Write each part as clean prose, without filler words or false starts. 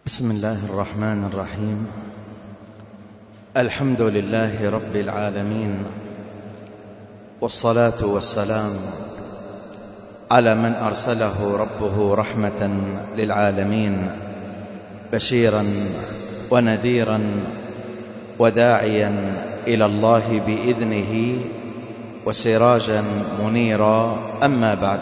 بسم الله الرحمن الرحيم. الحمد لله رب العالمين، والصلاة والسلام على من أرسله ربه رحمة للعالمين، بشيرا ونذيرا وداعيا إلى الله بإذنه وسراجا منيرا. أما بعد،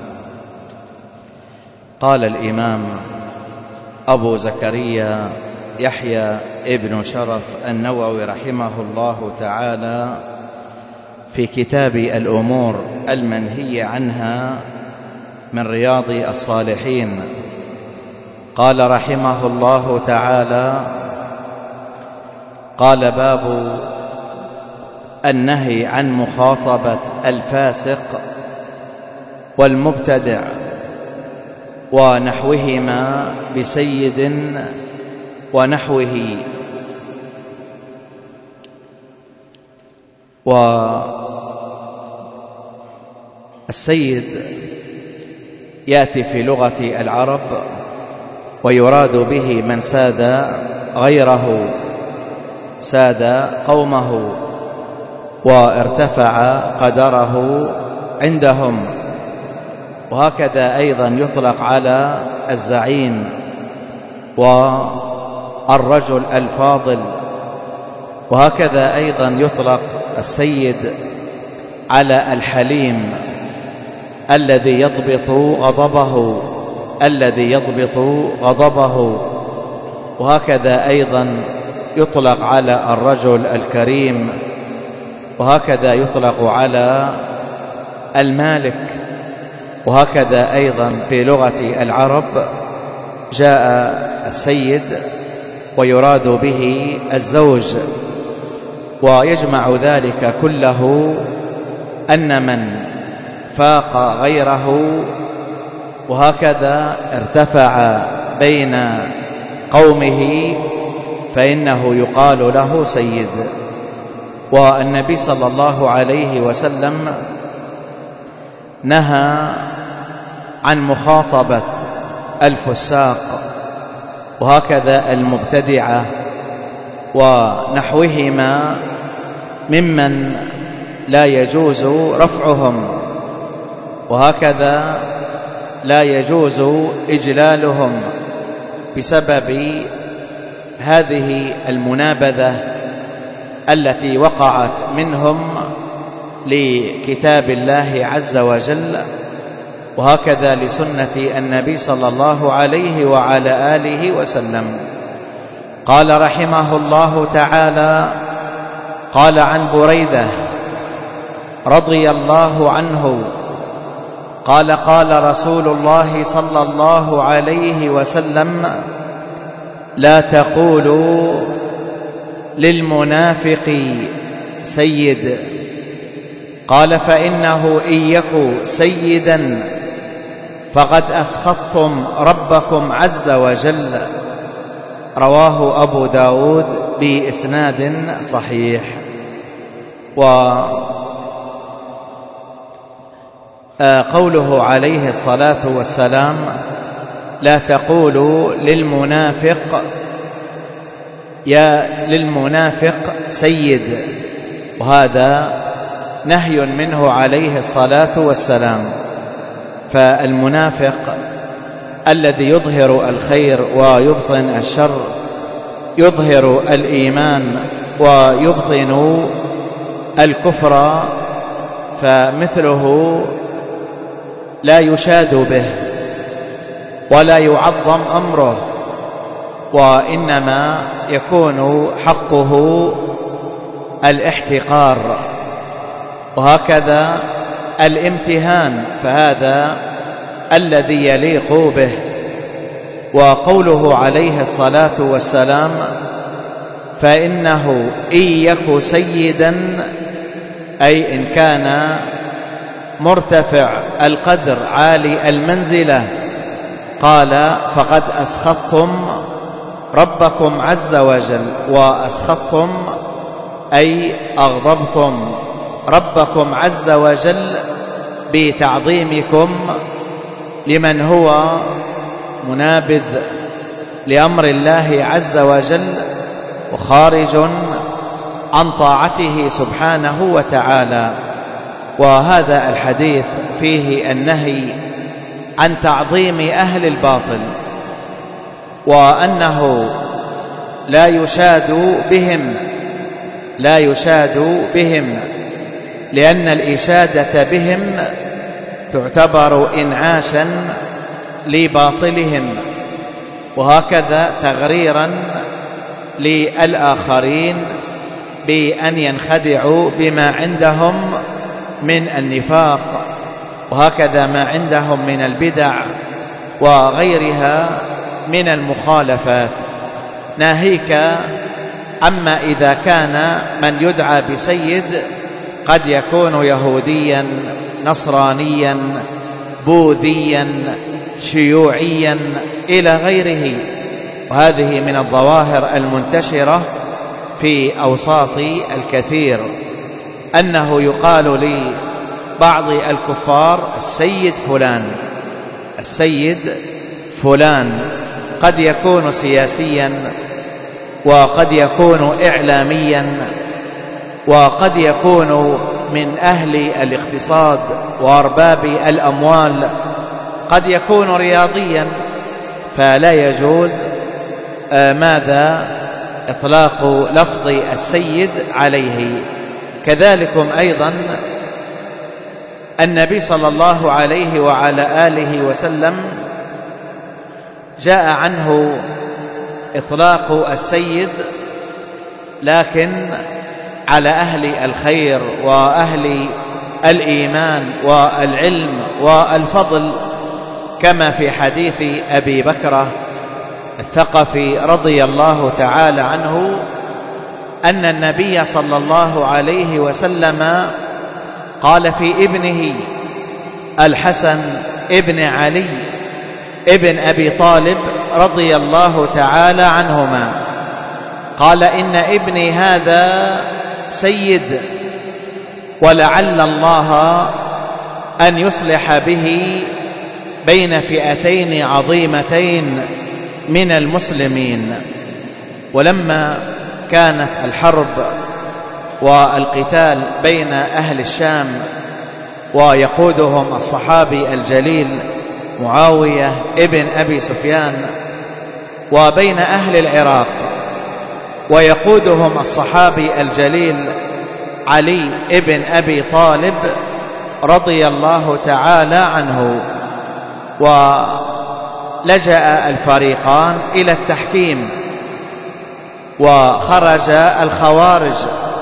قال الإمام أبو زكريا يحيى ابن شرف النووي رحمه الله تعالى في كتاب الأمور المنهي عنها من رياض الصالحين، قال رحمه الله تعالى: قال باب النهي عن مخاطبة الفاسق والمبتدع ونحوهما بسيد ونحوه. والسيد يأتي في لغة العرب ويراد به من ساد غيره، ساد قومه وارتفع قدره عندهم. وهكذا أيضا يطلق على الزعيم والرجل الفاضل، وهكذا أيضا يطلق السيد على الحليم الذي يضبط غضبه، وهكذا أيضا يطلق على الرجل الكريم، وهكذا يطلق على المالك. وهكذا أيضا في لغة العرب جاء السيد ويراد به الزوج، ويجمع ذلك كله أن من فاق غيره وهكذا ارتفع بين قومه فإنه يقال له سيد. والنبي صلى الله عليه وسلم نهى عن مخاطبة الفساق وهكذا المبتدعة ونحوهما ممن لا يجوز رفعهم، وهكذا لا يجوز إجلالهم بسبب هذه المنابذة التي وقعت منهم لكتاب الله عز وجل، وهكذا لسنة النبي صلى الله عليه وعلى آله وسلم. قال رحمه الله تعالى: قال عن بريدة رضي الله عنه قال: قال رسول الله صلى الله عليه وسلم: لا تقولوا للمنافق سيد. قال: فإنه إن يك سيدا فقد أسخطتم ربكم عز وجل. رواه أبو داود بإسناد صحيح. وقوله عليه الصلاة والسلام: لا تقولوا للمنافق سيد، وهذا نهي منه عليه الصلاة والسلام. فالمنافق الذي يظهر الخير ويبطن الشر، يظهر الإيمان ويبطن الكفر، فمثله لا يشاد به ولا يعظم أمره، وإنما يكون حقه الاحتقار، وهكذا الامتهان، فهذا الذي يليق به. وقوله عليه الصلاة والسلام: فإنه إن يك سيدا، أي إن كان مرتفع القدر عالي المنزلة، قال: فقد أسخطتم ربكم عز وجل. وأسخطتم أي أغضبتم ربكم عز وجل بتعظيمكم لمن هو منابذ لأمر الله عز وجل وخارج عن طاعته سبحانه وتعالى. وهذا الحديث فيه النهي عن تعظيم أهل الباطل، وأنه لا يشاد بهم لأن الإشادة بهم تعتبر إنعاشا لباطلهم، وهكذا تغريرا للآخرين بأن ينخدعوا بما عندهم من النفاق، وهكذا ما عندهم من البدع وغيرها من المخالفات. ناهيك أما إذا كان من يدعى بسيد قد يكون يهوديا، نصرانيا، بوذيا، شيوعيا إلى غيره. وهذه من الظواهر المنتشرة في أوساط الكثير، أنه يقال لبعض الكفار السيد فلان، قد يكون سياسيا، وقد يكون إعلاميا، وقد يكون من أهل الاقتصاد وأرباب الأموال، قد يكون رياضيا، فلا يجوز إطلاق لفظ السيد عليه. كذلكم أيضا النبي صلى الله عليه وعلى آله وسلم جاء عنه إطلاق السيد، لكن على أهل الخير وأهل الإيمان والعلم والفضل، كما في حديث أبي بكرة الثقفي رضي الله تعالى عنه أن النبي صلى الله عليه وسلم قال في ابنه الحسن ابن علي ابن أبي طالب رضي الله تعالى عنهما، قال إن ابني هذا سيد، ولعل الله أن يصلح به بين فئتين عظيمتين من المسلمين. ولما كانت الحرب والقتال بين أهل الشام ويقودهم الصحابي الجليل معاوية ابن أبي سفيان، وبين أهل العراق ويقودهم الصحابي الجليل علي ابن أبي طالب رضي الله تعالى عنه، ولجأ الفريقان إلى التحكيم، وخرج الخوارج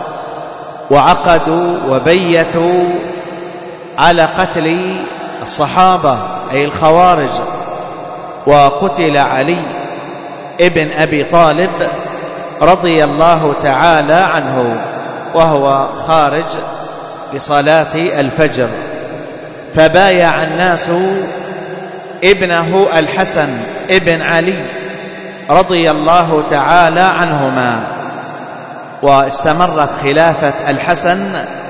وعقدوا وبيتوا على قتل الصحابة أي الخوارج، وقتل علي ابن أبي طالب رضي الله تعالى عنه وهو خارج لصلاة الفجر، فبايع الناس ابنه الحسن ابن علي رضي الله تعالى عنهما. واستمرت خلافة الحسن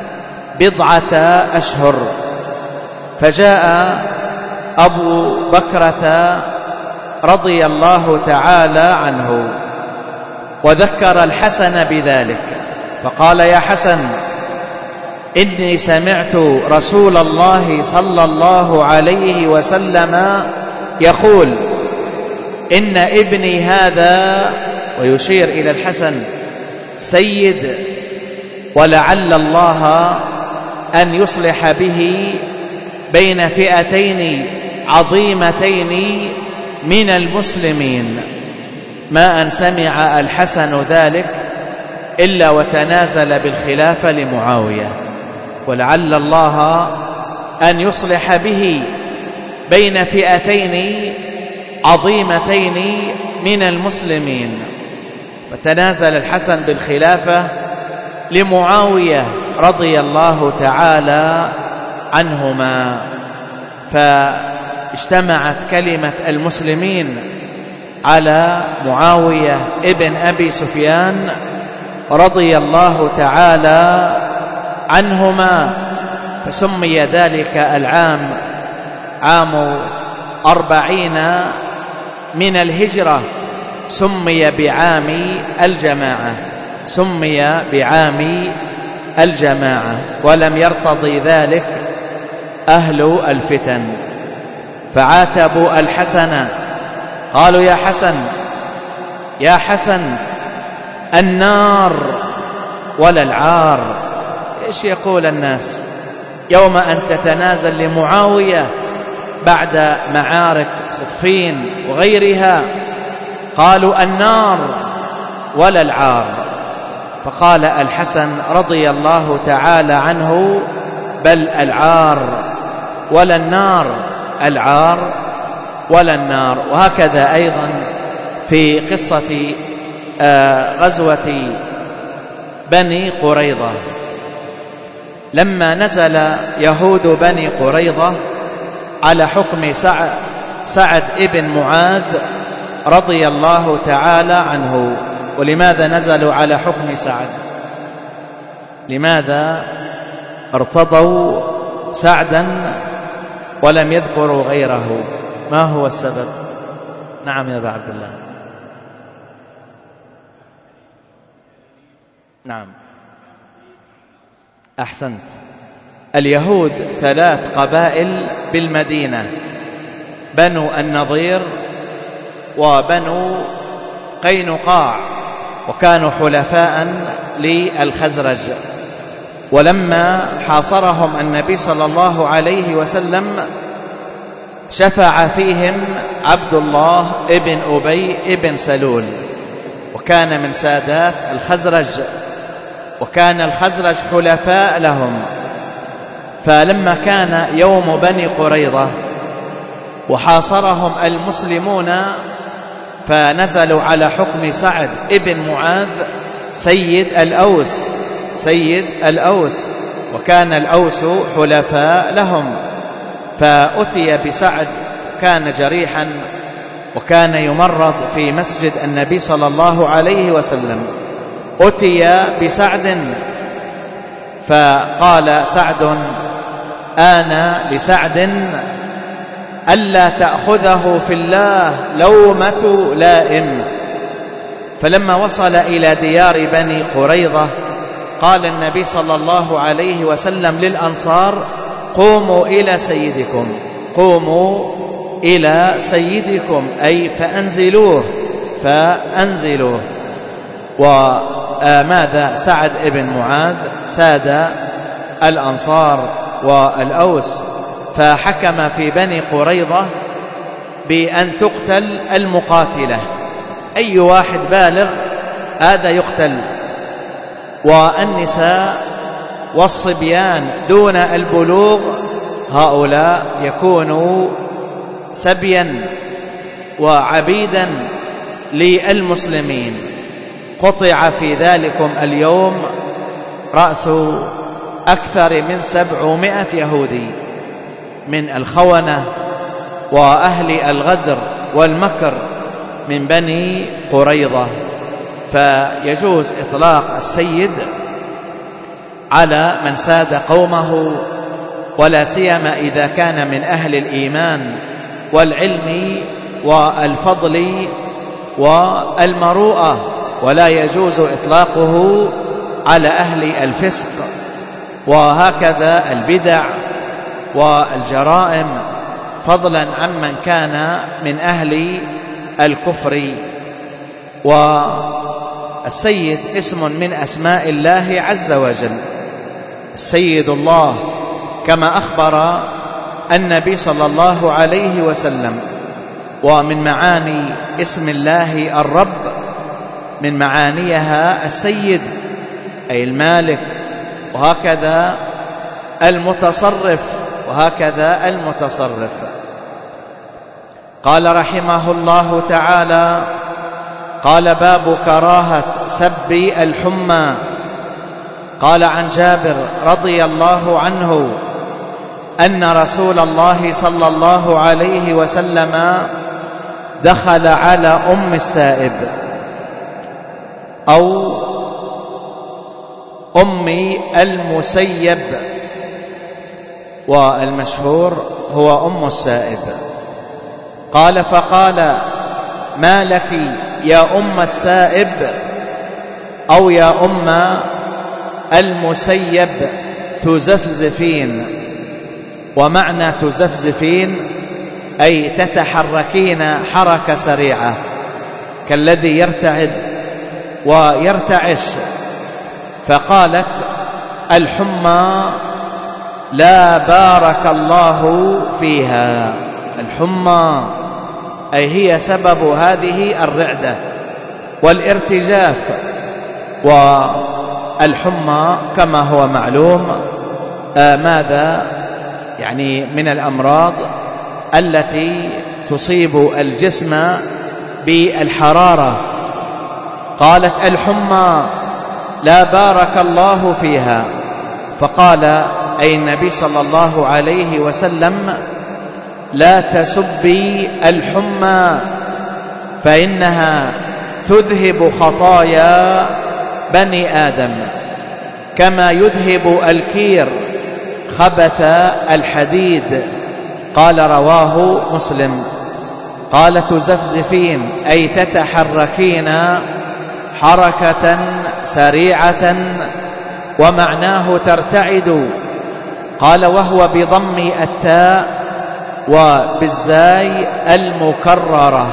10 أشهر، فجاء أبو بكرة رضي الله تعالى عنه وذكر الحسن بذلك، فقال: يا حسن، إني سمعت رسول الله صلى الله عليه وسلم يقول إن ابني هذا، ويشير إلى الحسن، سيد، ولعل الله أن يصلح به بين فئتين عظيمتين من المسلمين. ما أن سمع الحسن ذلك إلا وتنازل بالخلافة لمعاوية، ولعل الله أن يصلح به بين فئتين عظيمتين من المسلمين، فتنازل الحسن بالخلافة لمعاوية رضي الله تعالى عنهما، فاجتمعت كلمة المسلمين على معاوية ابن أبي سفيان رضي الله تعالى عنهما، فسمي ذلك العام عام 40 من الهجرة، سمي بعام الجماعة، سمي بعام الجماعة، ولم يرتضي ذلك أهل الفتن، فعاتبوا الحسن، قالوا يا حسن يا حسن النار ولا العار. إيش يقول الناس يوم أن تتنازل لمعاوية بعد معارك صفين وغيرها؟ قالوا النار ولا العار. فقال الحسن رضي الله تعالى عنه بل العار ولا النار، العار ولا النار. وهكذا أيضا في قصة غزوة بني قريظة، لما نزل يهود بني قريظة على حكم سعد ابن معاذ رضي الله تعالى عنه. ولماذا نزلوا على حكم سعد؟ لماذا ارتضوا سعدا ولم يذكروا غيره؟ ما هو السبب؟ نعم يا أبا عبد الله. نعم أحسنت. اليهود 3 قبائل بالمدينة، بنو النضير وبنو قينقاع، وكانوا حلفاء للخزرج. ولما حاصرهم النبي صلى الله عليه وسلم شفع فيهم عبد الله ابن أبي ابن سلول، وكان من سادات الخزرج، وكان الخزرج حلفاء لهم. فلما كان يوم بني قريظة وحاصرهم المسلمون فنزلوا على حكم سعد ابن معاذ سيد الأوس، وكان الأوس حلفاء لهم. فأتي بسعد، كان جريحا وكان يمرض في مسجد النبي صلى الله عليه وسلم. أتي بسعد فقال سعد آن لسعد ألا تأخذه في الله لومة لائم. فلما وصل إلى ديار بني قريظة قال النبي صلى الله عليه وسلم للأنصار قوموا إلى سيدكم، قوموا إلى سيدكم، أي فأنزلوه. وماذا سعد ابن معاذ ساد الأنصار والأوس، فحكم في بني قريظة بأن تقتل المقاتلة، أي واحد بالغ هذا يقتل، والنساء والصبيان دون البلوغ هؤلاء يكونوا سبيا وعبيدا للمسلمين. قطع في ذلكم اليوم رأس أكثر من 700 يهودي من الخونة وأهل الغدر والمكر من بني قريظة. فيجوز إطلاق السيد على من ساد قومه، ولا سيما إذا كان من أهل الإيمان والعلم والفضل والمروءة، ولا يجوز إطلاقه على أهل الفسق وهكذا البدع والجرائم، فضلا عمن كان من أهل الكفر. والسيد اسم من أسماء الله عز وجل، السيد الله، كما أخبر النبي صلى الله عليه وسلم. ومن معاني اسم الله الرب، من معانيها السيد أي المالك، وهكذا المتصرف، وهكذا المتصرف. قال رحمه الله تعالى: قال باب كراهة سب الحمى. قال عن جابر رضي الله عنه أن رسول الله صلى الله عليه وسلم دخل على أم السائب أو أم المسيب، والمشهور هو أم السائب. قال فقال: ما لك يا أم السائب أو يا أم المسيب تزفزفين. ومعنى تزفزفين أي تتحركين حركة سريعة كالذي يرتعد ويرتعش. فقالت الحمى لا بارك الله فيها. الحمى أي هي سبب هذه الرعدة والارتجاف. والحمى كما هو معلوم ماذا يعني من الأمراض التي تصيب الجسم بالحرارة. قالت الحمى لا بارك الله فيها. فقال أي النبي صلى الله عليه وسلم لا تسبي الحمى فإنها تذهب خطايا بني آدم كما يذهب الكير خبث الحديد. قال رواه مسلم. قال تزفزفين أي تتحركين حركة سريعة ومعناه ترتعد. قال وهو بضم التاء وبالزاي المكررة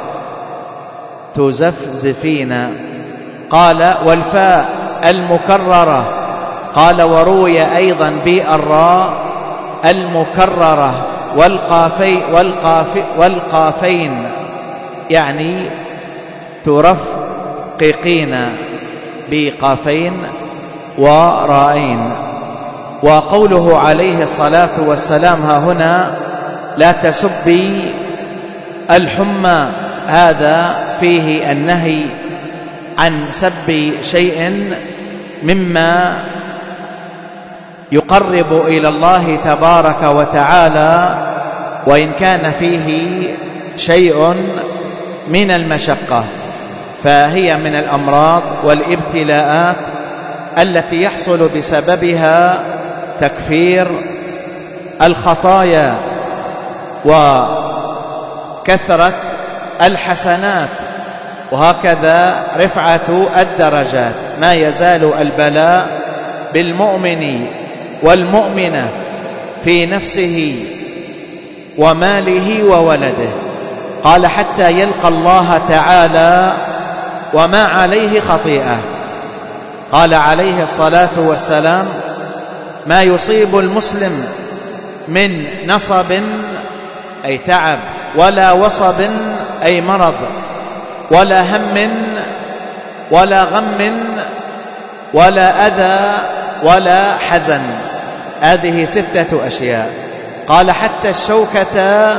تزفزفين. قال والفاء المكررة. قال وروي أيضا بالراء المكررة والقافين يعني ترفقين بقافين ورائين. وقوله عليه الصلاة والسلام ها هنا لا تسبي الحمى هذا فيه النهي عن سب شيء مما يقرب إلى الله تبارك وتعالى وإن كان فيه شيء من المشقة. فهي من الأمراض والابتلاءات التي يحصل بسببها تكفير الخطايا وكثرة الحسنات وهكذا رفعة الدرجات. ما يزال البلاء بالمؤمن والمؤمنة في نفسه وماله وولده. قال حتى يلقى الله تعالى وما عليه خطيئة. قال عليه الصلاة والسلام ما يصيب المسلم من نصب أي تعب ولا وصب أي مرض ولا هم ولا غم ولا أذى ولا حزن. هذه 6 أشياء. قال حتى الشوكة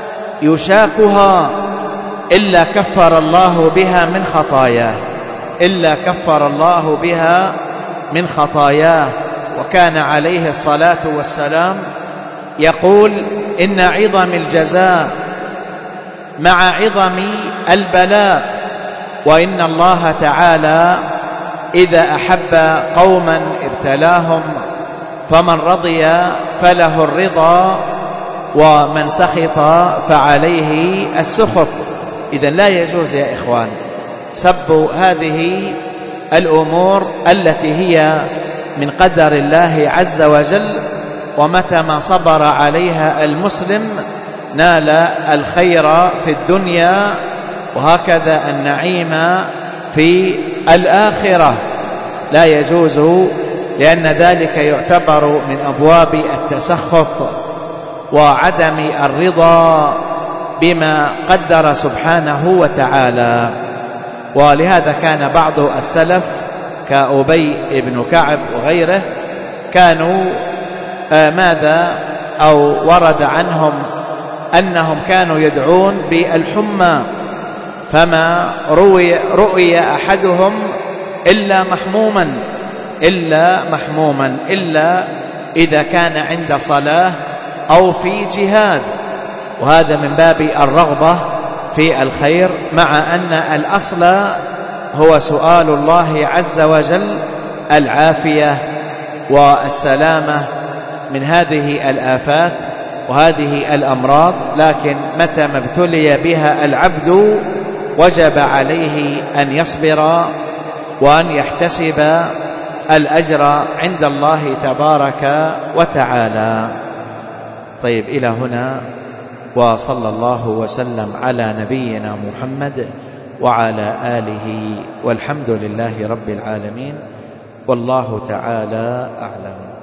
يشاكها إلا كفر الله بها من خطاياه. إلا كفر الله بها من خطاياه. وكان عليه الصلاة والسلام يقول إن عظم الجزاء مع عظم البلاء وإن الله تعالى إذا أحب قوما ابتلاهم فمن رضي فله الرضا ومن سخط فعليه السخط. إذن لا يجوز يا إخوان سب هذه الأمور التي هي من قدر الله عز وجل. ومتى ما صبر عليها المسلم نال الخير في الدنيا وهكذا النعيم في الآخرة. لا يجوز لأن ذلك يعتبر من أبواب التسخط وعدم الرضا بما قدر سبحانه وتعالى. ولهذا كان بعض السلف كأبي بن كعب وغيره كانوا ماذا أو ورد عنهم أنهم كانوا يدعون بالحمى فما رؤي أحدهم إلا محموما إلا إذا كان عند صلاة أو في جهاد. وهذا من باب الرغبة في الخير مع أن الأصل هو سؤال الله عز وجل العافية والسلامة من هذه الآفات وهذه الأمراض. لكن متى ما ابتلي بها العبد وجب عليه أن يصبر وأن يحتسب الأجر عند الله تبارك وتعالى. طيب، إلى هنا، وصلى الله وسلم على نبينا محمد وعلى آله، والحمد لله رب العالمين، والله تعالى أعلم.